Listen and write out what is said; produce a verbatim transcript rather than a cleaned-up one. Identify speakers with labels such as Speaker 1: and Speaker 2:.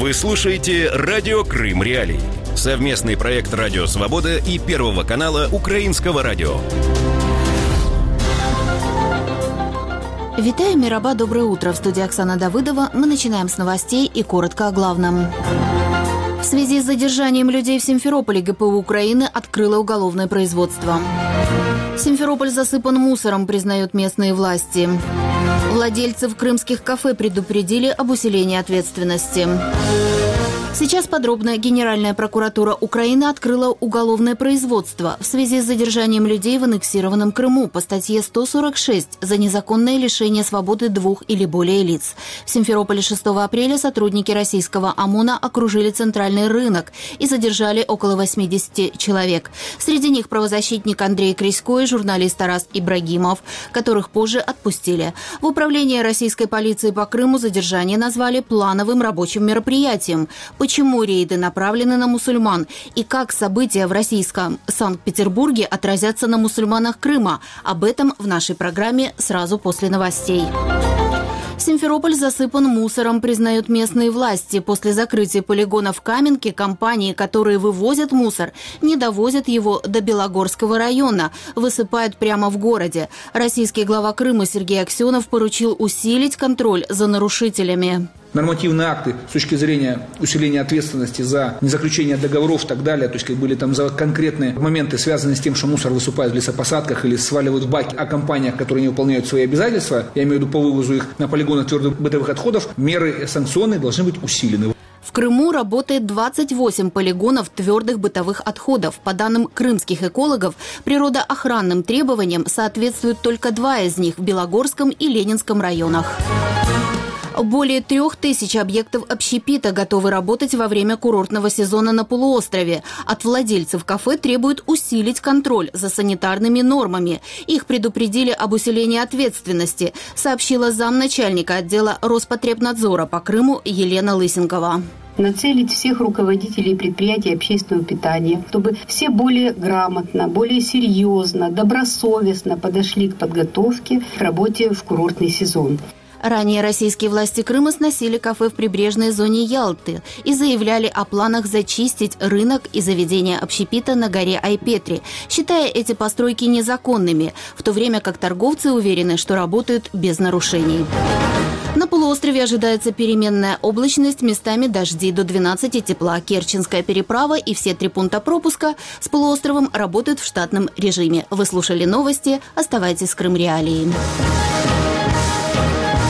Speaker 1: Вы слушаете «Радио Крым Реалии». Совместный проект «Радио Свобода» и Первого канала Украинского радио.
Speaker 2: Витаю, Мираба, доброе утро. В студии Оксана Давыдова. Мы начинаем с новостей и коротко о главном. В связи с задержанием людей в Симферополе ГПУ Украины открыло уголовное производство. Симферополь засыпан мусором, признают местные власти. Владельцев крымских кафе предупредили об усилении ответственности. Сейчас подробно. Генеральная прокуратура Украины открыла уголовное производство в связи с задержанием людей в аннексированном Крыму по статье сто сорок шесть за незаконное лишение свободы двух или более лиц. В Симферополе шестого апреля сотрудники российского ОМОНа окружили центральный рынок и задержали около восьмидесяти человек. Среди них правозащитник Андрей Крисько и журналист Тарас Ибрагимов, которых позже отпустили. В управлении российской полиции по Крыму задержание назвали плановым рабочим мероприятием. Почему рейды направлены на мусульман и как события в российском Санкт-Петербурге отразятся на мусульманах Крыма? Об этом в нашей программе сразу после новостей. Симферополь засыпан мусором, признают местные власти. После закрытия полигона в Каменке компании, которые вывозят мусор, не довозят его до Белогорского района, высыпают прямо в городе. Российский глава Крыма Сергей Аксенов поручил усилить контроль за нарушителями.
Speaker 3: Нормативные акты с точки зрения усиления ответственности за незаключение договоров и так далее, то есть как были там за конкретные моменты, связанные с тем, что мусор высыпают в лесопосадках или сваливают в баки, о компаниях, которые не выполняют свои обязательства, я имею в виду по вывозу их на полигоны твердых бытовых отходов, меры санкционные должны быть усилены.
Speaker 2: В Крыму работает двадцать восемь полигонов твердых бытовых отходов. По данным крымских экологов, природоохранным требованиям соответствуют только два из них в Белогорском и Ленинском районах. Более трех тысяч объектов общепита готовы работать во время курортного сезона на полуострове. От владельцев кафе требуют усилить контроль за санитарными нормами. Их предупредили об усилении ответственности, сообщила замначальника отдела Роспотребнадзора по Крыму Елена Лысенкова.
Speaker 4: Нацелить всех руководителей предприятий общественного питания, чтобы все более грамотно, более серьезно, добросовестно подошли к подготовке к работе в курортный сезон.
Speaker 2: Ранее российские власти Крыма сносили кафе в прибрежной зоне Ялты и заявляли о планах зачистить рынок и заведения общепита на горе Айпетри, считая эти постройки незаконными, в то время как торговцы уверены, что работают без нарушений. На полуострове ожидается переменная облачность, местами дожди, до двенадцати тепла. Керченская переправа и все три пункта пропуска с полуостровом работают в штатном режиме. Вы слушали новости. Оставайтесь с Крым Реалией.